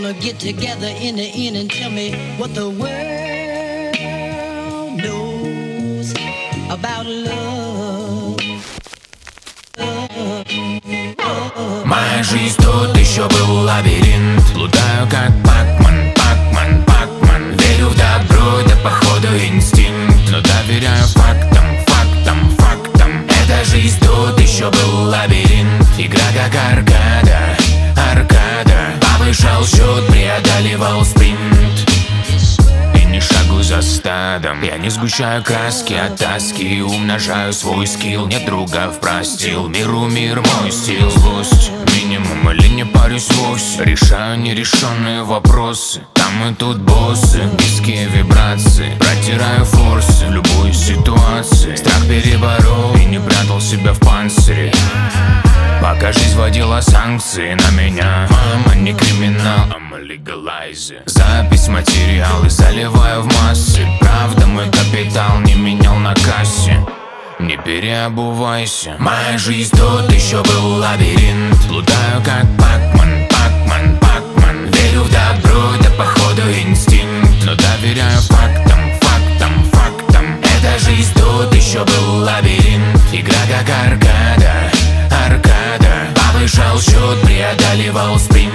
gonna get together in the end and tell me what the world knows about love. Моя жизнь тут еще был лабиринт. Плутаю как Пакман, Пакман, Пакман. Верю в добро, да походу инстинкт. Но доверяю фактам, фактам, фактам. Эта жизнь тут еще был лабиринт. Игра как аркада, аркада. Повышал счет, преодолевал спринт. Не шагу за стадом. Я не сгущаю краски от тоски, умножаю свой скилл. Нет другов, простил. Миру мир мой стиль. Злость минимум или не парюсь вовсе. Решаю нерешенные вопросы. Там и тут боссы, низкие вибрации. Протираю форсы в любой ситуации. Страх переборол и не прятал себя в панцире. Пока жизнь вводила санкции на меня. Мама не криминал, I'm a legalizer. Запись материалы заливаю в массы. Правда, мой капитал не менял на кассе. Не переобувайся. Моя жизнь тут еще был лабиринт. Плутаю как Пакман, Пакман, Пакман. Верю в добро, да походу инстинкт. Но доверяю фактам, фактам, фактам. Эта жизнь тут еще был лабиринт. Игра как аркада, аркада. Повышал счет, преодолевал спринт.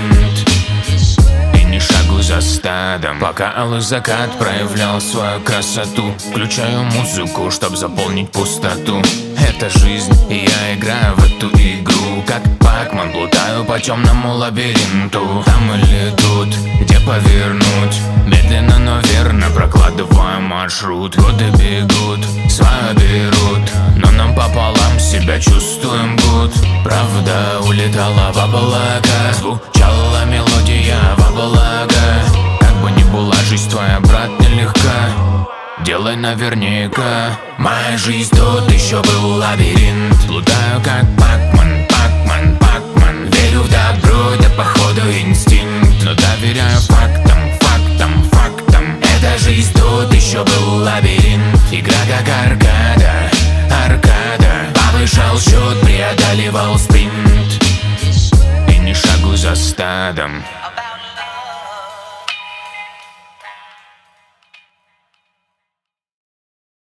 И не шагу за стадом. Пока алый закат проявлял свою красоту. Включаю музыку, чтоб заполнить пустоту. Это жизнь, и я играю в эту игру. Как Пакман, плутаю по темному лабиринту. Там или тут, где повернуть. Медленно, но верно прокладываю маршрут. Годы бегут, свое берут. Но нам пополам себя чувствуем гуд. Правда улетала в облака. Звучала мелодия во благо. Как бы ни была жизнь твоя, брат, нелегка. Делай наверняка. Моя жизнь тут еще был лабиринт. Плутаю как Пакман, Пакман, Пакман. Верю в добро, да походу инстинкт. Но доверяю фактам, фактам, фактам. Эта жизнь тут еще был лабиринт. Игра как аркада, аркада. Повышал счет, преодолевал спринт. И не шагу за стадом.